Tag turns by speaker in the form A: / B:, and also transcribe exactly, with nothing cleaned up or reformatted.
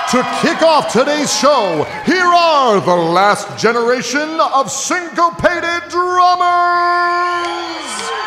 A: To kick off today's show, here are the last generation of syncopated drummers.